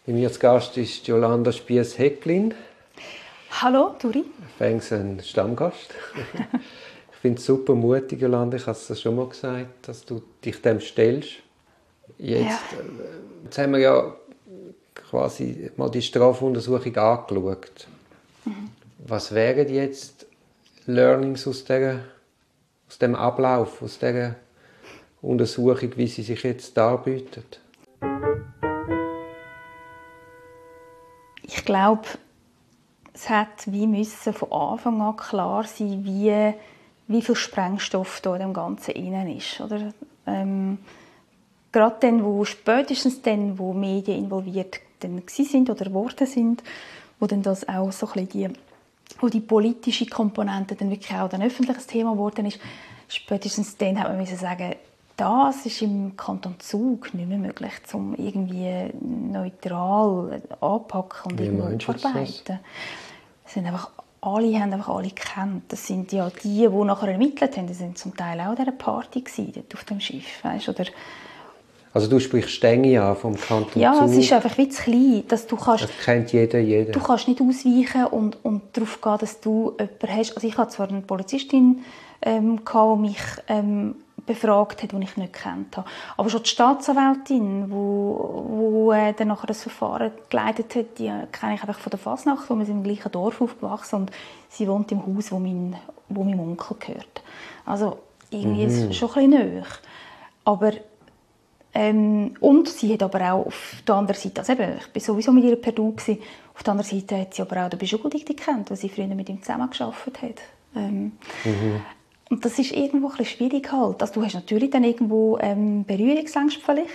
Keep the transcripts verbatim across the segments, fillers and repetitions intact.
Bei mir zu Gast ist Jolanda Spiess-Häcklin. Hallo, Turi. Fängst ein Stammgast. Ich finde es super mutig, Jolanda. Ich habe es schon mal gesagt, dass du dich dem stellst. Jetzt, Ja. jetzt haben wir ja quasi mal die Strafuntersuchung angeschaut. Mhm. Was wären jetzt Learnings aus, der, aus dem Ablauf, aus dieser Untersuchung, wie sie sich jetzt darbietet? Ich glaube, es hat wie müssen von Anfang an klar sein, wie, wie viel Sprengstoff da in dem Ganzen innen ist. Oder? Ähm, gerade dann, wo spätestens dann, wo Medien involviert dann sind oder geworden sind, wo dann das auch so ein bisschen die, wo die politische Komponente dann wirklich auch ein öffentliches Thema geworden ist, spätestens dann hat man müssen sagen, das ist im Kanton Zug nicht mehr möglich, um irgendwie neutral anpacken und irgendwie verarbeiten. Das sind einfach alle haben einfach alle gekannt. Das sind ja die, die nachher ermittelt haben. Die sind zum Teil auch an dieser Party gewesen, dort auf dem Schiff, weißt, oder? Also du sprichst Stänge an vom Kanton ja, Zug. Ja, es ist einfach wie zu klein, dass du kannst... Das kennt jeder, jeder. Du kannst nicht ausweichen und, und darauf gehen, dass du jemanden hast. Also ich hatte zwar eine Polizistin, ähm, die mich ähm, befragt hat, die ich nicht gekannt habe. Aber schon die Staatsanwältin, die wo, äh, dann nachher das Verfahren geleitet hat, die kenne ich einfach von der Fasnacht, wo wir sind im gleichen Dorf aufgewachsen und sie wohnt im Haus, wo mein, wo meinem Onkel gehört. Also irgendwie mhm. ist es schon ein bisschen nahe. Aber Ähm, und sie hat aber auch auf der anderen Seite, also eben, ich war sowieso mit ihr per Du gewesen, auf der anderen Seite hat sie aber auch den Beschuldigten gekannt, weil sie früher mit ihm zusammengearbeitet hat. Ähm, mhm. Und das ist irgendwo ein bisschen schwierig halt. Also, du hast natürlich dann irgendwo ähm, Berührungsängste vielleicht.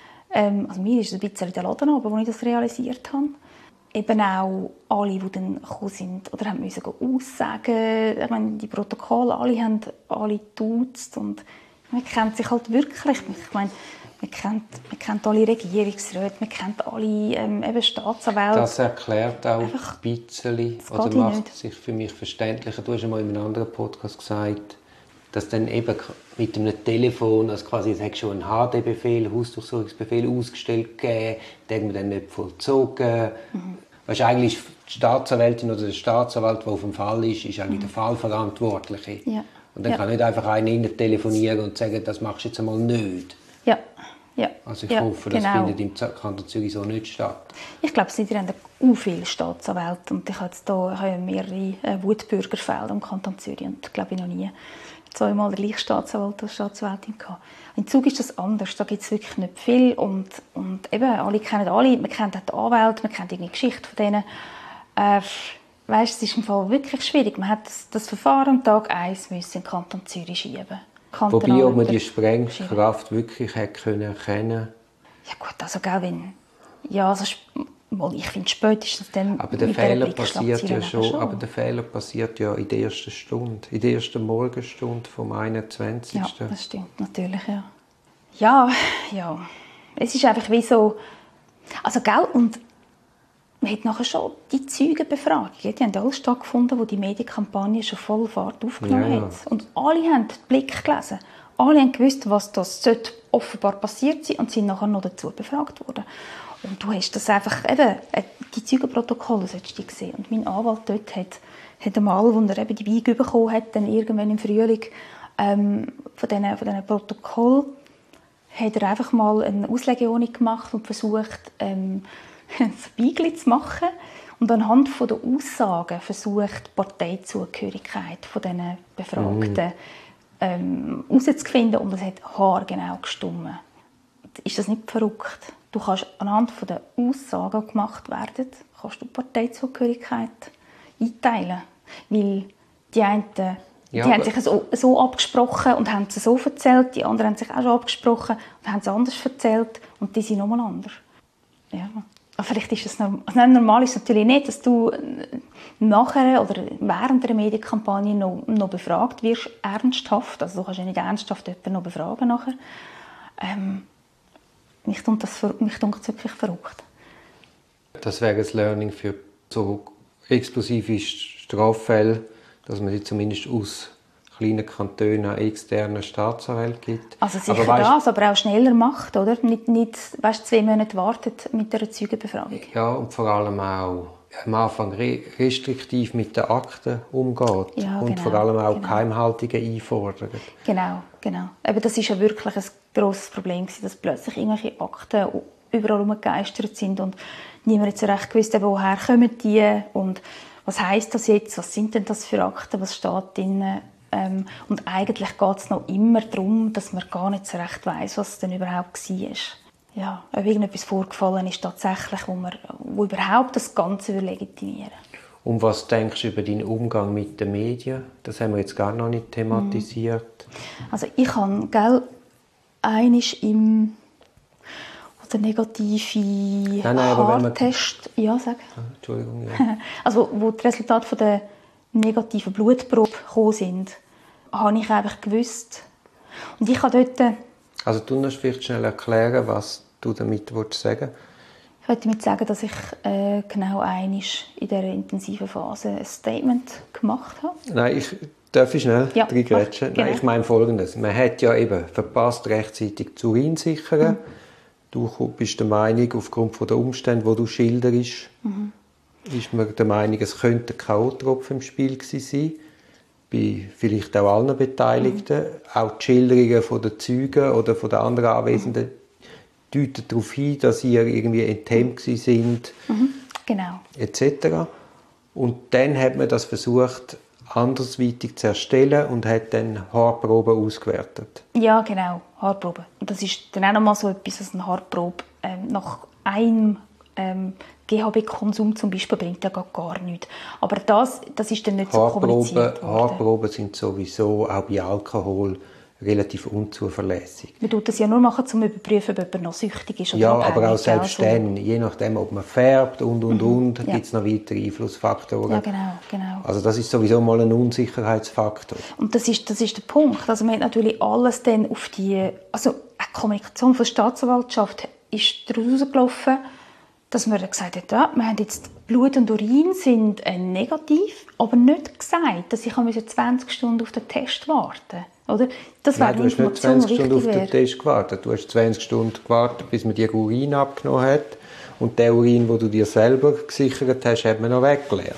Ähm, also mir ist es ein bisschen der Laden runter, wo ich das realisiert habe. Eben auch alle, die dann gekommen sind oder haben müssen aussagen. Ich meine, die Protokolle, alle haben alle geduzt und man kennt sich halt wirklich. Ich meine, Man kennt, man kennt alle Regierungsräte, man kennt alle ähm, eben Staatsanwälte. Das erklärt auch Einfach, ein bisschen, oder macht es sich für mich verständlicher. Du hast einmal in einem anderen Podcast gesagt, dass dann eben mit einem Telefon, also quasi, es hat schon einen H D-Befehl, Hausdurchsuchungsbefehl ausgestellt gegeben, den hat man dann nicht vollzogen. Mhm. Weißt, eigentlich ist die Staatsanwältin oder der Staatsanwalt, der auf dem Fall ist, ist eigentlich mhm. der Fallverantwortliche. Ja. Und dann ja. kann nicht einfach einer telefonieren und sagen, das machst du jetzt einmal nicht. Ja. Ja. Also ich ja, hoffe, das genau. findet im Kanton Zürich so nicht statt. Ich glaube, es haben auch viele Staatsanwälte und ich habe jetzt hier ich habe mehrere äh, Wutbürgerfälle im Kanton Zürich und glaube ich noch nie zweimal der gleiche Staatsanwalt als Staatsanwältin gehabt. In Zug ist das anders, da gibt es wirklich nicht viel und, und eben, alle kennen alle, man kennt auch die Anwälte, man kennt die Geschichte von denen. Äh, weißt, es ist im Fall wirklich schwierig, man hat das, das Verfahren am Tag eins müssen in den Kanton Zürich schieben. Wobei, ob man die Sprengkraft wirklich hätte können erkennen. Ja gut, also gell, wenn... Ja, also, ich finde spätestens dann... Aber der Fehler passiert ja schon, schon. Aber der Fehler passiert ja in der ersten Stunde, in der ersten Morgenstunde vom einundzwanzigsten Ja, das stimmt natürlich, ja. Ja, ja. Es ist einfach wie so... Also gell, und... Man hat nachher schon die Zeugenbefragung. Die haben alle stattgefunden, wo die Medienkampagne schon voll Fahrt aufgenommen ja. hat. Und alle haben den Blick gelesen. Alle haben gewusst, was das offenbar passiert sein und sind nachher noch dazu befragt worden. Und du hast das einfach, eben, die Zeugenprotokolle solltest du gesehen. Und mein Anwalt dort hat, hat einmal, als er eben die Beige bekommen hat, dann irgendwann im Frühling, ähm, von diesen, von diesen Protokollen, hat er einfach mal eine Auslegeordnung gemacht und versucht, ähm, ein Beigli zu machen und anhand der Aussagen versucht, die Parteizugehörigkeit von diesen Befragten mm. ähm, herauszufinden und es hat haargenau gestimmt. Ist das nicht verrückt? Du kannst anhand der Aussagen, die gemacht werden, kannst du die Parteizugehörigkeit einteilen, weil die einen die ja, haben sich so, so abgesprochen und haben es so erzählt, die anderen haben sich auch schon abgesprochen und haben es anders erzählt und die sind nochmal anders. Ja. Vielleicht ist es normal. Also normal ist es natürlich nicht, dass du nachher oder während der Medienkampagne noch, noch befragt wirst, ernsthaft. Also du kannst ja nicht ernsthaft jemanden noch befragen nachher. Ähm, mich tut das, mich tut das wirklich verrückt. Das wäre ein Learning für so explosive Straffälle, dass man die zumindest aus kleinen Kantonen einen externen Staatsanwalt gibt. Also sicher aber weißt, das, aber auch schneller macht, oder? Nicht, nicht weißt, zwei Monate wartet mit einer Zeugenbefragung. Ja, und vor allem auch am Anfang restriktiv mit den Akten umgeht ja, und genau, vor allem auch genau. Geheimhaltungen einfordert. Genau, genau. Aber das ist ja wirklich ein grosses Problem, dass plötzlich irgendwelche Akten überall herumgegeistert sind und niemand hat so recht gewusst, woher kommen die und was heisst das jetzt, was sind denn das für Akten, was steht drin. Ähm, und eigentlich geht es noch immer darum, dass man gar nicht so recht weiss, was denn überhaupt war. Ja, ob irgendetwas vorgefallen ist tatsächlich, wo, man, wo überhaupt das Ganze legitimieren. Und was denkst du über deinen Umgang mit den Medien? Das haben wir jetzt gar noch nicht thematisiert. Also ich habe, gell, einmal im oder negative nein, nein, Haartest, man... ja, sag. Ah, Entschuldigung, ja. Also wo die Resultate von der negativen Blutprobe gekommen sind, habe ich einfach gewusst. Und ich habe dort... Also du musst vielleicht schnell erklären, was du damit sagen willst. Ich wollte damit sagen, dass ich äh, genau einmal in dieser intensiven Phase ein Statement gemacht habe. Nein, ich darf ich schnell ja, reingrätschen. Genau. Nein, ich meine Folgendes. Man hat ja eben verpasst, rechtzeitig zu Urin sichern. Mhm. Du bist der Meinung, aufgrund der Umstände, die du schilderst, mhm. ist man der Meinung, es könnte ein K O-Tropfen im Spiel gewesen sein. Bei vielleicht auch allen Beteiligten. Mhm. Auch die Schilderungen der Zeugen oder von den anderen Anwesenden mhm. deuten darauf hin, dass sie irgendwie enthemmt sind, mhm. genau. et cetera. Und dann hat man das versucht, andersweitig zu erstellen und hat dann Haarproben ausgewertet. Ja, genau, Haarproben. Und das ist dann auch noch mal so etwas, als eine Haarprobe ähm, nach einem ähm, G H B-Konsum zum Beispiel bringt ja gar nichts. Aber das, das ist dann nicht so kommuniziert worden. Haarproben sind sowieso auch bei Alkohol relativ unzuverlässig. Man tut das ja nur machen, um zu überprüfen, ob jemand noch süchtig ist oder ja, abhängig. aber auch selbst also. dann, je nachdem, ob man färbt und, und, mhm. und, ja. gibt es noch weitere Einflussfaktoren. Ja, genau, genau. Also das ist sowieso mal ein Unsicherheitsfaktor. Und das ist, das ist der Punkt. Also man hat natürlich alles dann auf die... Also eine Kommunikation von der Staatsanwaltschaft ist daraus rausgelaufen, dass man gesagt hat, ja, wir haben jetzt Blut und Urin sind äh, negativ, aber nicht gesagt, dass ich zwanzig Stunden auf den Test warten oder? Das Nein, du hast nicht zwanzig Stunden auf den Test gewartet. Du hast zwanzig Stunden gewartet, bis man dir Urin abgenommen hat. Und den Urin, den du dir selber gesichert hast, hat man noch weggeleert.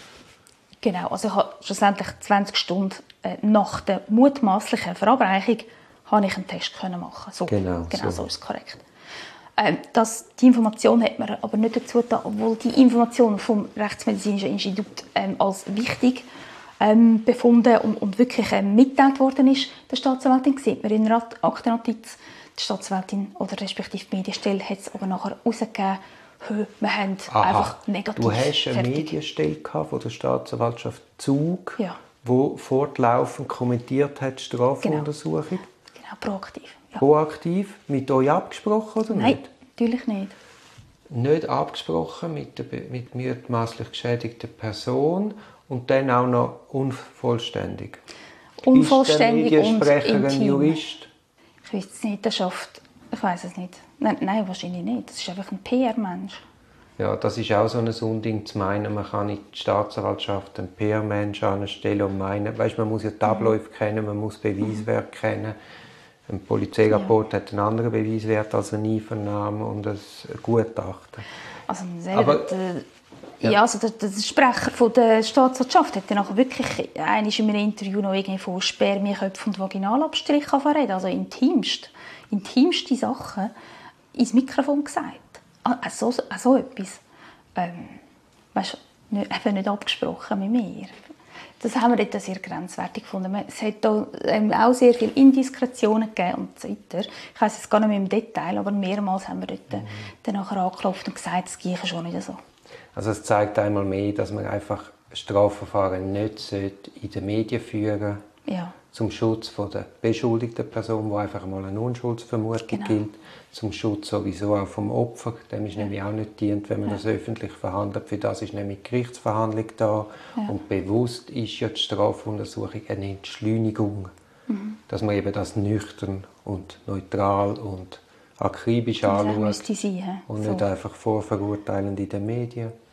Genau, also ich habe schlussendlich zwanzig Stunden äh, nach der mutmaßlichen Verabreichung habe ich einen Test können machen. So, genau, genau so. so ist es korrekt. Ähm, das, die Information hat man aber nicht dazu getan, obwohl die Information vom Rechtsmedizinischen Institut ähm, als wichtig ähm, befunden und, und wirklich ähm, mitgeteilt worden ist, der Staatsanwältin, sieht man in der Aktennotiz. Die Staatsanwältin oder respektive die Medienstelle hat es aber nachher herausgegeben, wir haben Aha. einfach negativ. Du hast eine fertig. Medienstelle von der Staatsanwaltschaft Zug, ja. die fortlaufend kommentiert hat, die Strafuntersuchung. Genau, genau proaktiv. Ja. Proaktiv? Mit euch abgesprochen oder Nein, nicht? natürlich nicht. Nicht abgesprochen mit der mit mutmaßlich geschädigten Person und dann auch noch unvollständig. Unvollständig ist der Mediensprecher und ein Jurist? Ich weiß es nicht, der schafft... Ich weiß es nicht. Nein, nein, wahrscheinlich nicht. Das ist einfach ein P R-Mensch. Ja, das ist auch so ein Unding zu meinen, man kann in die Staatsanwaltschaft einen P R-Mensch anstellen und meinen, weißt, man muss ja die Abläufe mhm. kennen, man muss Beweiswert mhm. kennen. Ein Polizeirapport ja. hat einen anderen Beweiswert als eine Einvernahme und ein Gutachten. Also selber, Aber, der, ja. ja, also der, der Sprecher von der Staatsanwaltschaft hat dann auch wirklich einmal in einem Interview noch irgendwie von Spermienköpfen und Vaginalabstrich reden, also intimst, intimste Sachen ins Mikrofon gesagt. Also so, so etwas. Ähm, weißt, nicht, eben nicht abgesprochen mit mir. Das haben wir dort sehr grenzwertig gefunden. Es hat da, ähm, auch sehr viele Indiskretionen gegeben und so weiter. Ich weiss jetzt gar nicht mehr im Detail, aber mehrmals haben wir dort mhm. dann nachher angeklopft und gesagt, es gehe schon nicht so. Also es zeigt einmal mehr, dass man einfach Strafverfahren nicht in den Medien führen sollte, ja. zum Schutz von der beschuldigten Person, wo einfach mal eine Unschuldsvermutung genau. gilt, zum Schutz sowieso auch vom Opfer, dem ist ja. nämlich auch nicht dient, wenn man ja. das öffentlich verhandelt. Für das ist nämlich die Gerichtsverhandlung da ja. und bewusst ist ja die Strafuntersuchung eine Entschleunigung, mhm. dass man eben das nüchtern und neutral und akribisch anschaut sein, und so. nicht einfach vorverurteilend in den Medien.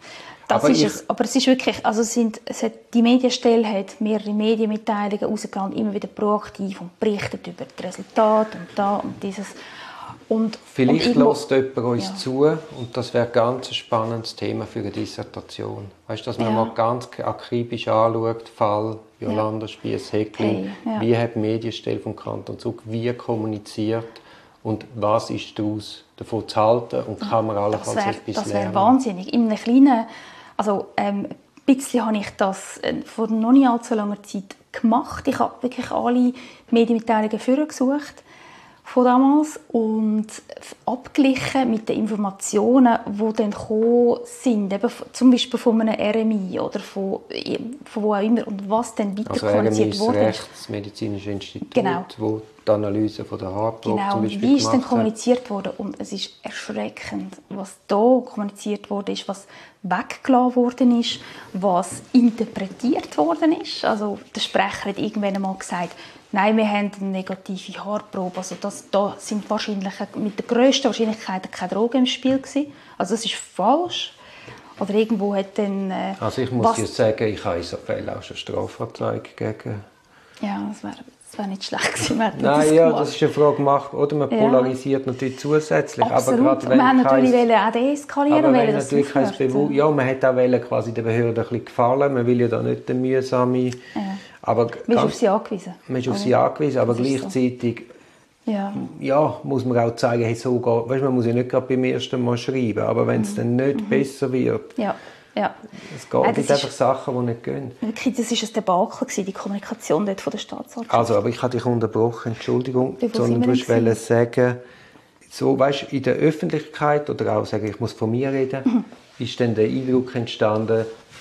Das aber, ist es. Aber es ist wirklich, also es sind, es hat, die Medienstelle hat mehrere Medienmitteilungen rausgelassen, immer wieder proaktiv und berichtet über die Resultate und da und dieses. Und, Vielleicht und lässt jemand uns ja. zu und das wäre ganz ein spannendes Thema für eine Dissertation. Weißt du, dass man ja. mal ganz akribisch anschaut, Fall Jolanda ja. Spiess-Häckling, hey, ja. wie hat die Medienstelle vom Kanton Zug wie kommuniziert und was ist daraus davon zu halten und kann man allenfalls wär, etwas das lernen? Das wäre wahnsinnig. In einem kleinen, also ähm, ein bisschen habe ich das äh, vor noch nicht allzu langer Zeit gemacht. Ich habe wirklich alle Medienmitteilungen vorgesucht von damals und abgeglichen mit den Informationen, die dann gekommen sind, eben zum Beispiel von einem R M I oder von, von wo auch immer und was dann weiter also kommuniziert wurde. Also R M I ist das Rechtsmedizinische Institut, genau. wo die Analyse von der Haarprobe genau. zum Beispiel wie ist dann hat. kommuniziert worden und es ist erschreckend, was da kommuniziert wurde, ist, was weggelassen worden ist, was interpretiert worden ist. Also der Sprecher hat irgendwann einmal gesagt, nein, wir haben eine negative Haarprobe. Also das, da sind wahrscheinlich mit der grössten Wahrscheinlichkeit keine Drogen im Spiel gewesen. Also das ist falsch. Oder irgendwo hat dann... Äh, also ich muss dir sagen, ich habe in so Fällen auch schon Strafanzeige gegen... Ja, das wäre das wär nicht schlecht gewesen. Nein, das ja, gemacht. Das ist eine Frage gemacht. Oder man polarisiert ja. natürlich zusätzlich. Absolut. Aber wenn wir haben natürlich kein, auch deeskalieren. Aber wenn natürlich kein Bewusst... Ja, man hat auch quasi den Behörden ein bisschen gefallen. Man will ja da nicht den mühsamen... Ja. Aber man ist auf sie angewiesen. Man ist auf sie angewiesen, aber gleichzeitig so. ja. Ja, muss man auch zeigen, hey, so geht, weißt, man muss ja nicht gerade beim ersten Mal schreiben, aber wenn es mhm. dann nicht mhm. besser wird, ja. Ja. es geht, ja, gibt einfach Sachen, die nicht gehen. Wirklich, das war ein Debakel, die Kommunikation dort von der Staatsanwaltschaft. Also, aber ich habe dich unterbrochen, Entschuldigung, sondern du wolltest sagen, so, weißt, in der Öffentlichkeit, oder auch sagen, ich muss von mir reden, mhm. ist dann der Eindruck entstanden,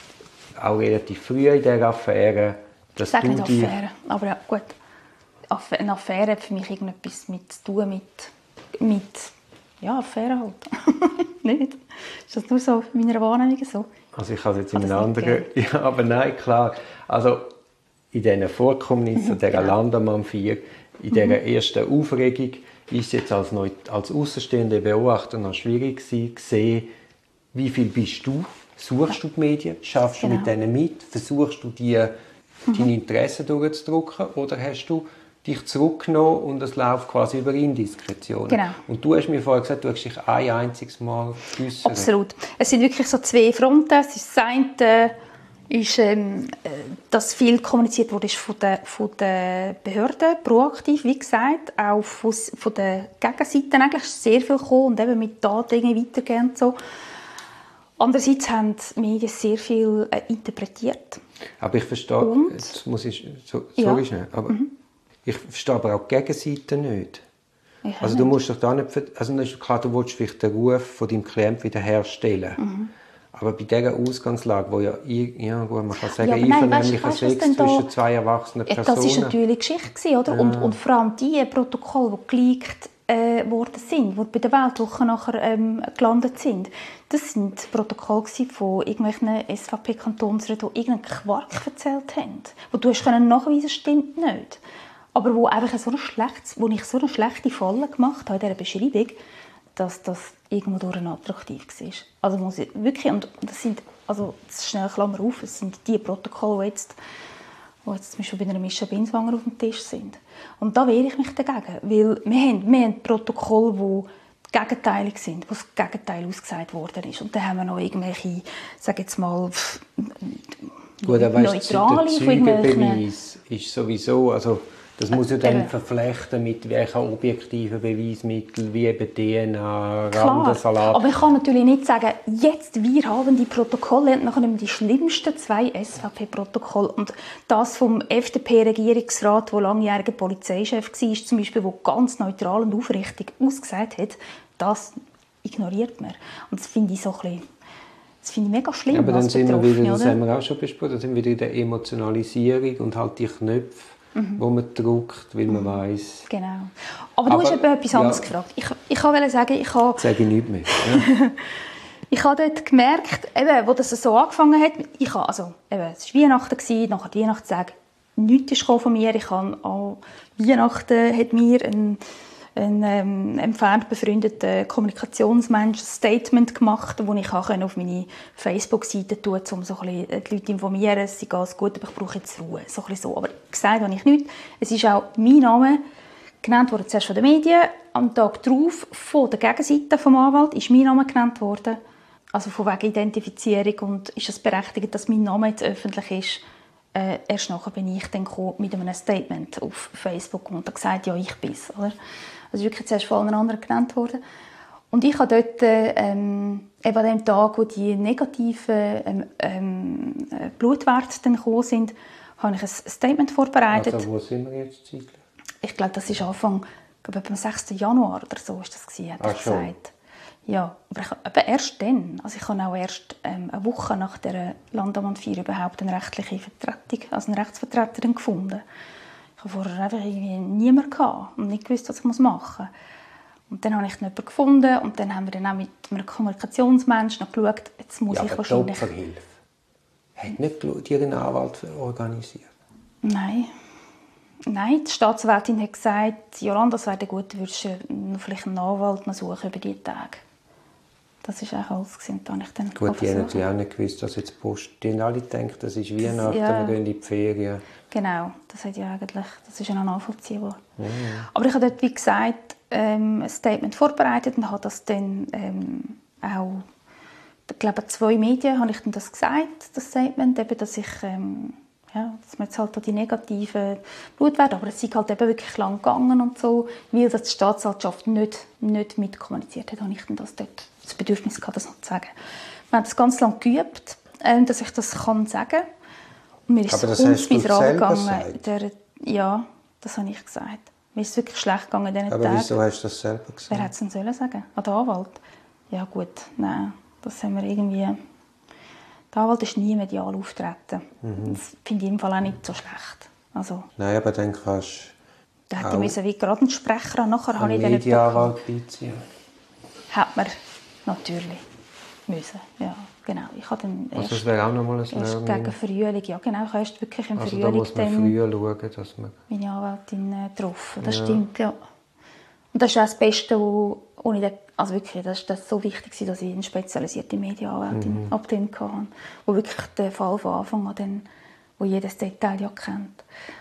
auch relativ früh in dieser Affäre, ich sage nicht Affäre, aber ja, gut. Eine Affäre hat für mich irgendetwas mit zu tun mit, mit ja, Affäre halt. Nicht? Ist das nur so in meiner Wahrnehmung so? Also ich habe es jetzt in einem anderen... Ja, aber nein, klar. Also in diesen Vorkommnissen, mhm, dieser genau. Landamann vier, in dieser mhm. ersten Aufregung, ist es jetzt als, als außenstehender Beobachter noch schwierig gewesen, zu sehen, wie viel bist du, suchst du die Medien, schaffst genau. du mit denen mit, versuchst du die... deine Interessen durchzudrücken oder hast du dich zurückgenommen und es läuft quasi über Indiskretion. Genau. Und du hast mir vorher gesagt, du hast dich ein einziges Mal geäussert. Absolut. Es sind wirklich so zwei Fronten. Es ist das eine, ist, ähm, dass viel kommuniziert wurde von den, von den Behörden, proaktiv, wie gesagt, auch von, von der Gegenseite eigentlich sehr viel gekommen und eben mit Daten weitergehen und so. Andererseits haben die Medien sehr viel äh, interpretiert. Aber ich verstehe, und? Jetzt muss ich, so, sorry ja. schnell, aber mhm. ich verstehe aber auch die Gegenseite nicht. Ich also du nicht. musst doch da nicht, also ist klar, du willst vielleicht den Ruf von deinem Klienten wiederherstellen. Mhm. Aber bei dieser Ausgangslage, wo ja, ja gut, man kann sagen, ja, einvernehmlicher Sex zwischen da, zwei erwachsenen Personen. Das war natürlich eine Geschichte, oder? Ja. Und, und vor allem die Protokolle, die geleakt äh, worden sind, die bei der Weltwoche nachher ähm, gelandet sind, das sind Protokolle von irgendwelchen S V P-Kantonsräten, die irgendeinen Quark erzählt haben. Wo du hast nachweisen, stimmt nicht. Aber wo, einfach so ein schlechtes, wo ich so eine schlechte Falle gemacht habe in dieser Beschreibung, dass das irgendwo durch attraktiv war. Also muss ich wirklich, und das sind, also das schnell Klammer auf, es sind die Protokolle, die jetzt, die jetzt zum Beispiel bei einer Mischa Binswanger auf dem Tisch sind. Und da wehre ich mich dagegen, weil wir haben, wir haben Protokolle, die gegenteilig sind, wo das Gegenteil ausgesagt worden ist. Und dann haben wir noch irgendwelche, sage jetzt mal, gut, neutrale von irgendwelchen... ist sowieso, also das muss ja dann äh, verflechten mit welchen objektiven Beweismitteln, wie eben D N A, Randensalat. Aber ich kann natürlich nicht sagen, jetzt wir haben die Protokolle und nachher nehmen die schlimmsten zwei S V P-Protokolle. Und das vom F D P-Regierungsrat, der langjähriger Polizeichef war, zum Beispiel, der ganz neutral und aufrichtig ausgesagt hat, das ignoriert man. Und das finde ich so ein bisschen, das finde ich mega schlimm. Ja, aber dann sind wir wieder, das haben wir auch schon besprochen, dann sind wir wieder in der Emotionalisierung und halt die Knöpfe, Mhm. wo man drückt, weil man mhm. weiss. Genau. Aber, Aber du hast eben etwas anderes ja. gefragt. Ich, ich wollte sagen, ich habe... Sage ich nichts mehr. Ja. Ich habe dort gemerkt, eben, wo das so angefangen hat, ich habe, also, eben, es war Weihnachten, nachher die Weihnachtstage, nichts kam von mir. Ich habe an Weihnachten hat mir ein ein ähm, entfernt befreundeter Kommunikationsmensch ein Statement gemacht, das ich auch auf meine Facebook-Seite tun konnte, um so ein bisschen die Leute zu informieren, es sei alles gut, aber ich brauche jetzt Ruhe. So ein bisschen so. Aber gesagt habe ich nichts. Es ist auch mein Name genannt worden, zuerst von den Medien. Am Tag darauf, von der Gegenseite vom Anwalt, ist mein Name genannt worden. Also von wegen Identifizierung. Und ist es berechtigt, dass mein Name jetzt öffentlich ist? Äh, erst nachher bin ich dann mit einem Statement auf Facebook und habe gesagt, ja, ich bin es. Also wirklich zuerst von allen anderen genannt worden. Und ich habe dort, ähm, eben an dem Tag, wo die negativen ähm, ähm, Blutwerte dann gekommen sind, habe ich ein Statement vorbereitet. Also wo sind wir jetzt zeitlich? Ich glaube, das ist Anfang, ich glaube, am sechsten Januar oder so ist das gewesen, hat er gesagt. Ja, aber ich, aber erst dann. Also ich habe auch erst ähm, eine Woche nach der Landamtfeier überhaupt eine rechtliche Vertretung, also einen Rechtsvertreter gefunden. Ich hatte vorher einfach irgendwie niemanden gehabt und nicht gewusst, was ich machen muss. Und dann habe ich jemanden gefunden und dann haben wir dann auch mit einem Kommunikationsmenschen noch geschaut, jetzt muss ja, ich aber wahrscheinlich... die Opferhilfe hat nicht ihren Anwalt organisiert? Nein. Nein, die Staatsanwältin hat gesagt, Jolanda, das wäre gut, du würdest vielleicht einen Anwalt noch suchen über diese Tage. Das war auch alles. Und dann ich dann gut, die haben natürlich auch nicht gewusst, dass jetzt die Post, die alle denken, das ist Weihnachten, ja. Wir gehen in die Ferien. Genau, das, hat ja eigentlich, das ist ja noch nachvollziehbar. Ja, ja. Aber ich habe dort, wie gesagt, ähm, ein Statement vorbereitet und habe das dann ähm, auch, ich glaube, zwei Medien habe ich dann das gesagt, das Statement, eben, dass ich... Ähm, Ja, dass man jetzt halt die negativen Blutwerte, aber es ist halt eben wirklich lang gegangen und so, weil das die Staatsanwaltschaft nicht, nicht mitkommuniziert hat, habe ich dann das, dort das Bedürfnis gehabt, das noch zu sagen. Wir haben das ganz lange geübt, äh, dass ich das kann sagen. Und mir ist aber das uns hast du selber gegangen. Der, ja, das habe ich gesagt. Mir ist es wirklich schlecht gegangen in diesen aber Tagen. Wieso hast du das selber gesagt? Wer hätte es denn sollen sagen? An den Anwalt? Ja gut, nein, das haben wir irgendwie... Der Anwalt ist nie medial auftreten. Mhm. Das finde ich im Fall auch nicht so schlecht. Also, nein, aber dann kannst da hätte ich wie gerade einen Sprecher an. Nachher habe ich den nicht Medienanwalt beiziehen. Hätte man natürlich müssen. Ja, genau. Ich habe dann erst, also das wäre auch noch mal ein erst gegen Frühling. Ja, genau. Ich habe erst wirklich im also Frühling da muss man früher schauen, dass man... meine Anwältin äh, getroffen. Das ja. Stimmt, ja. Und das ist auch das Beste, wo, ohne den, also wirklich, das war so wichtig, dass ich eine spezialisierte Medienanwältin mhm. ab dem hatte, wo wirklich den Fall von Anfang an, dann, wo jedes Detail ja kennt.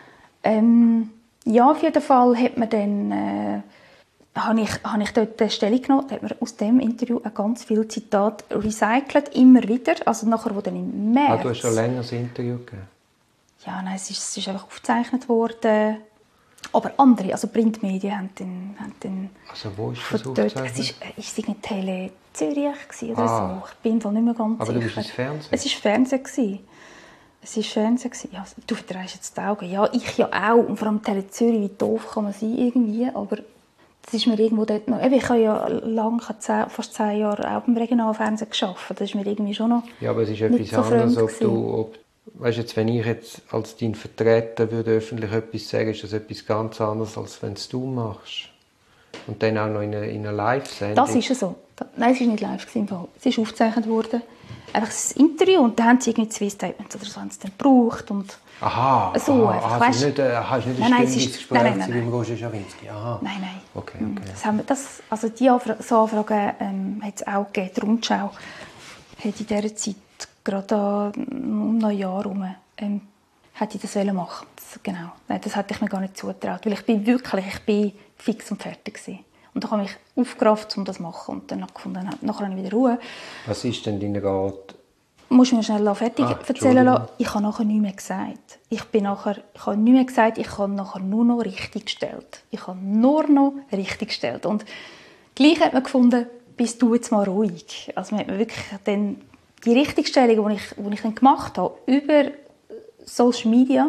Ähm, ja, auf jeden Fall hat man dann, äh, habe ich, habe ich dort eine Stellung genommen, hat man aus dem Interview ein ganz viele Zitate recycelt, immer wieder, also nachher, wo dann im März... Ah, du hast schon länger ein Interview gegeben? Ja, nein, es ist, es ist einfach aufgezeichnet worden. Aber andere, also Printmedien, haben dann... Haben dann also wo ist das aufgezeichnet? Es war in Tele Zürich oder ah. so. Ich bin nicht mehr ganz aber sicher. Aber du bist ins Fernsehen? Es war Fernsehen. Es war Fernsehen. Ja, du verdrehst jetzt die Augen. Ja, ich ja auch. Und vor allem Tele Zürich, wie doof kann man sein irgendwie. Aber das ist mir irgendwo dort noch... Ich habe ja lang, fast zehn Jahre auch beim Regionalfernsehen gearbeitet. Das ist mir irgendwie schon noch... Ja, aber es ist etwas so anderes, ob du... Ob weißt jetzt, wenn ich jetzt als dein Vertreter würde öffentlich etwas sagen, ist das etwas ganz anderes, als wenn es du machst. Und dann auch noch in einer, in einer Live-Sendung. Das ist ja so. Nein, es war nicht live. Es ist aufgezeichnet worden. Einfach ein Interview und dann haben sie irgendwie zwei Statements oder so haben sie dann gebraucht. Und aha, so aha, einfach, aha weißt, nicht, äh, hast nicht ein nein, stündiges Gespräch nein, nein, wie mit Roger Schawinski? Aha. Nein, nein. Okay, okay. Das haben wir, das, also die Anfra- so Anfragen ähm, hat es auch gegeben. Die Rundschau hat in dieser Zeit gerade um Neujahr herum ähm, hätte ich das machen. Das, genau. Nein, das hätte ich mir gar nicht zugetraut, weil ich bin wirklich, ich bin fix und fertig gewesen. Und da habe ich mich aufgerafft, um das zu machen und dann gefunden, nachher habe ich wieder Ruhe. Was ist denn dein Rat? Musst du mir schnell fertig ah, erzählen lassen. Ich habe nachher nichts mehr gesagt. Ich bin nachher, ich habe nichts mehr gesagt, ich habe nachher nur noch richtig gestellt. Ich habe nur noch richtig gestellt. Und gleich hat man gefunden, bist du jetzt mal ruhig. Also man hat mir wirklich dann die Richtigstellung, die ich, die ich dann gemacht habe, über Social Media,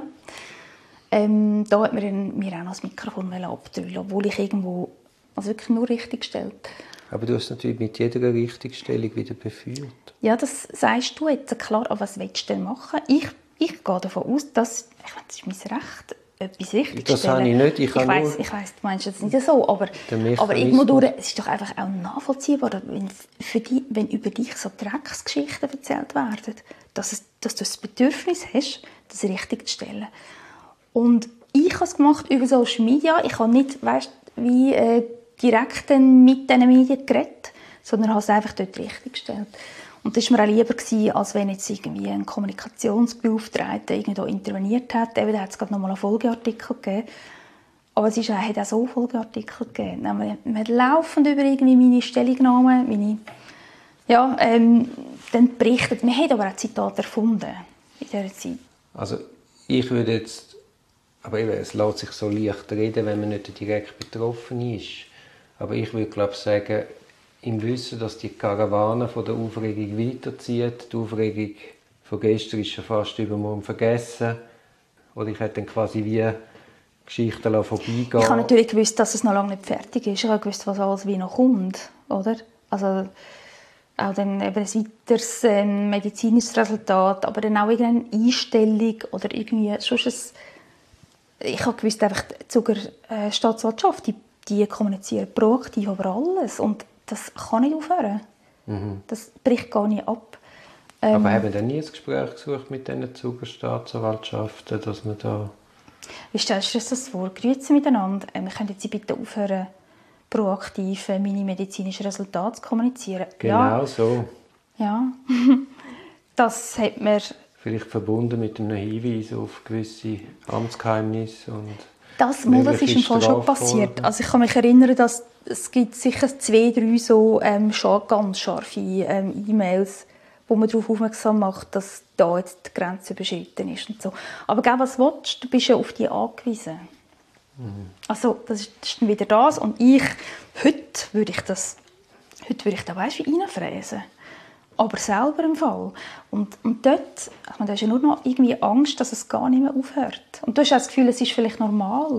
ähm, da hat man mir auch noch das Mikrofon abdrüllen, obwohl ich irgendwo also wirklich nur richtig gestellt. Aber du hast natürlich mit jeder Richtigstellung wieder befeuert. Ja, das sagst du jetzt klar. Aber was willst du denn machen? Ich, ich gehe davon aus, dass, ich meine, das ist mein Recht, etwas richtig das habe ich nicht. Ich, ich weiss, ich weiss, du meinst das nicht so, aber, aber irgendwo durch, es ist doch einfach auch nachvollziehbar, wenn, für die, wenn über dich so Drecksgeschichten erzählt werden, dass, es, dass du das Bedürfnis hast, das richtig zu stellen. Und ich habe es gemacht über Social Media. Ich habe nicht, weißt, wie äh, direkt mit diesen Medien geredet, sondern habe es einfach dort richtig gestellt. Und das war mir auch lieber gewesen, als wenn jetzt irgendwie ein Kommunikationsbeauftragter irgendwie interveniert hat. Eben, da hat es gerade nochmal einen Folgeartikel gegeben. Aber es ist auch, hat auch so Folgeartikel gegeben. Man, man laufend über irgendwie meine Stellungnahmen, meine, ja, ähm, dann berichtet. Man hat aber auch Zitate erfunden in dieser Zeit. Also ich würde jetzt, aber eben, es lässt sich so leicht reden, wenn man nicht direkt betroffen ist. Aber ich würde glaube ich sagen, im Wissen, dass die Karawane von der Aufregung weiterzieht, die Aufregung von gestern ist schon fast übermorgen vergessen. Oder ich hätte dann quasi wie Geschichten vorbeigehen. Ich habe natürlich gewusst, dass es noch lange nicht fertig ist. Ich habe gewusst, was alles wie noch kommt, oder? Also auch dann eben ein weiteres äh, medizinisches Resultat, aber dann auch irgendeine Einstellung oder irgendwie sonst ein, ich habe gewusst, einfach die Zuger äh, Staatsanwaltschaft, die, die kommunizieren proaktiv über alles und das kann nicht aufhören. Mhm. Das bricht gar nicht ab. Ähm, aber haben wir dann nie ein Gespräch gesucht mit diesen Zuger Staatsanwaltschaften, dass man da... Wie stellst du dir das vor? Grüezi miteinander. Wir können jetzt bitte aufhören, proaktiv meine medizinischen Resultate zu kommunizieren. Genau ja. so. Ja, das hat mir... Vielleicht verbunden mit einem Hinweis auf gewisse Amtsgeheimnisse und... Das, das ist im Fall schon passiert. Also ich kann mich erinnern, dass es gibt sicher zwei, drei so ähm, ganz scharfe ähm, E-Mails, wo man darauf aufmerksam macht, dass da jetzt die Grenze überschritten ist und so. Aber egal, was du willst, du bist ja auf die angewiesen. Mhm. Also das ist, das ist dann wieder das. Und ich, heute würde ich das, heute würde ich da, weißt du, wie reinfräsen. Aber selber im Fall. Und, und dort, ich meine, da hast ja nur noch irgendwie Angst, dass es gar nicht mehr aufhört. Und du hast auch das Gefühl, es ist vielleicht normal.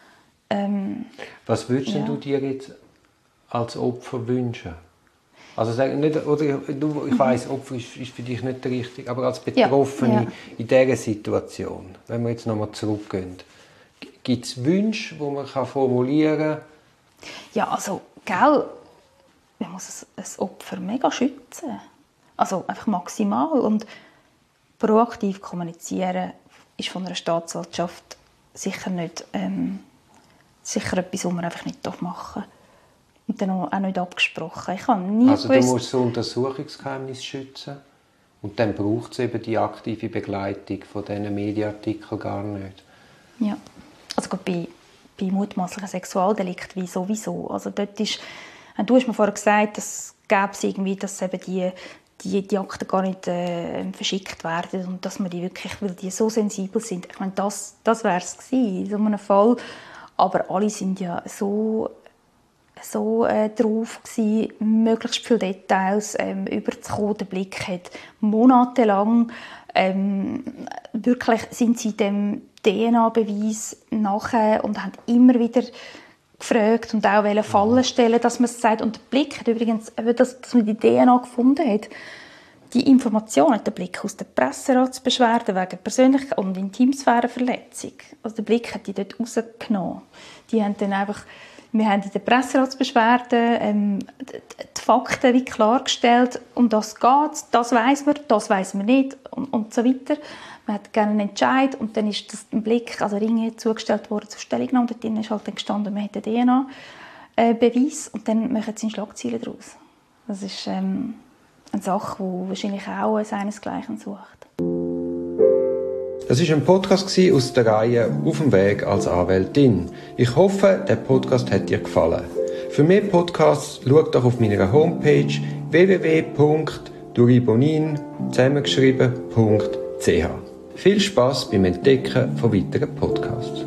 Ähm, Was würdest ja. du dir jetzt als Opfer wünschen? Also sag nicht, oder du, ich weiss, Opfer ist, ist für dich nicht richtig, aber als Betroffene ja, ja. in dieser Situation, wenn wir jetzt nochmal zurückgehen, gibt es Wünsche, die man formulieren kann? Ja, also, gell, man muss ein Opfer mega schützen. Also einfach maximal. Und proaktiv kommunizieren ist von einer Staatsanwaltschaft sicher nicht ähm, sicher etwas, was man einfach nicht machen darf. Und dann auch nicht abgesprochen. Ich habe nie also gewusst, du musst so Untersuchungsgeheimnis schützen und dann braucht es eben die aktive Begleitung von diesen Medienartikeln gar nicht. Ja, also gerade bei, bei mutmaßlichen Sexualdelikten wie sowieso. Also dort ist, du hast mir vorher gesagt, dass gäbe es irgendwie, dass eben die Die, die Akten gar nicht äh, verschickt werden und dass man die wirklich, weil die so sensibel sind. Ich meine, das, das wäre es gewesen, in so einem Fall. Aber alle sind ja so, so äh, drauf gewesen, möglichst viele Details ähm, überzukommen. Der Blick hat monatelang ähm, wirklich sind sie dem D N A-Beweis nachher und haben immer wieder gefragt und auch wollen Fallen stellen, dass man es sagt. Und der Blick hat übrigens, dass, dass man die D N A gefunden hat, die Information hat der Blick aus der Presseratsbeschwerde wegen persönlicher und Intimsphärenverletzung. Also der Blick hat die dort rausgenommen. Die haben dann einfach, wir haben in der Presseratsbeschwerde ähm, die Fakten wie klargestellt, um das geht, das weiss man, das weiss man nicht und, und so weiter. Man hat gerne einen Entscheid und dann ist das ein Blick, also Ringe zugestellt worden zur Stellungnahme. Dort ist halt dann gestanden, man hat den D N A-Beweis und dann machen sie Schlagzeilen daraus. Das ist ähm, eine Sache, die wahrscheinlich auch seinesgleichen sucht. Das war ein Podcast aus der Reihe «Auf dem Weg als Anwältin». Ich hoffe, der Podcast hat dir gefallen. Für mehr Podcasts schau doch auf meiner Homepage w w w punkt duribonin zusammengeschrieben punkt c h. Viel Spass beim Entdecken von weiteren Podcasts.